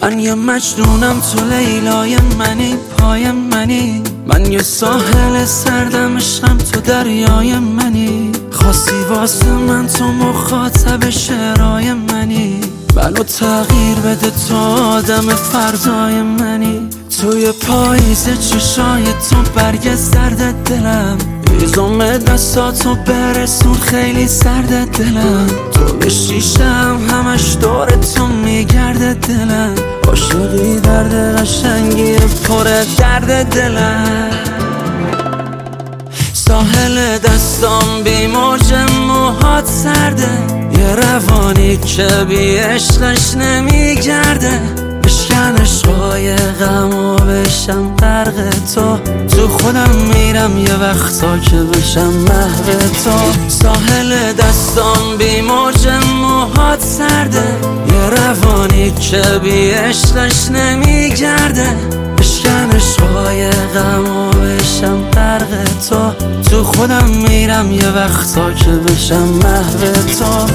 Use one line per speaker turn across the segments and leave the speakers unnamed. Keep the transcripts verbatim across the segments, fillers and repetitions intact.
من یه مجنونم، تو لیلای منی، پای منی. من یه ساحل سردم، عشقم تو دریای منی. خواستی واسه من تو مخاطب شعرهای منی. منو تغییر بده تو آدم فردای منی. توی پاییز چشای تو برگ زرد دلم، ایزوم دستاتو برسون خیلی سرد دلم. تو به شیشم همش دور تو میگرده دلم. عاشقی درد قشنگی پر درد دلم. ساحل دستام بی موج موهات سرده، یه روانی که بی عشقش نمیگرده. بشکن عشقای غم و بشم غرق تو. تو خودم میرم یه وقتا که بشم محو تو. ساحل دستام بی موج موهات سرده، یه روانی که بی عشقش نمیگرده. بشکن عشقای غم و بشم غرق تو. تو خودم میرم یه وقتا که بشم محو تو.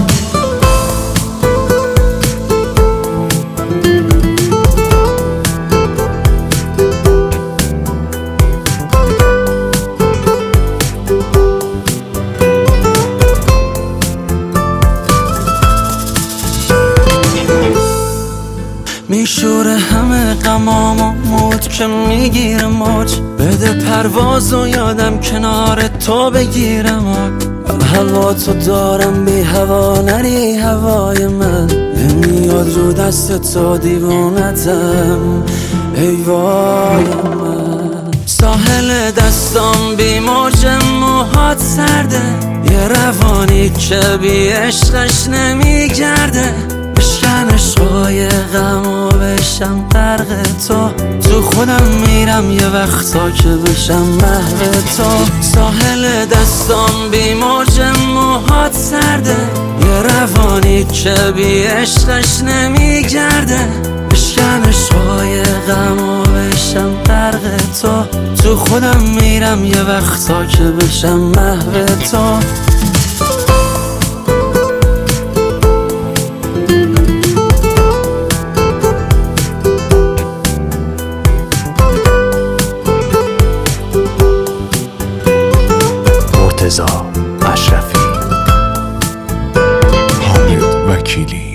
میشوره همه غمام و موج که میگیره موج. بده پرواز و یادم کنار تو بگیرم. من هوا تو دارم، بی هوا نری هوای من. نمیاد رو دست تو دیوونتم ای وای من. ساحل دستام بی موج موهات سرده، یه روانی که بی عشقش نمیگرده. بشکن عشقای غم و بشم غرق تو. تو خودم میرم یه وقتا که بشم محو تو. ساحل دستام بی موج موهات سرده، یه روانی که بی عشقش نمیگرده. بشکن عشقای غم و بشم غرق تو. تو خودم میرم یه وقتا که بشم محو تو.
مرتضی اشرفی، حامد وکیلی.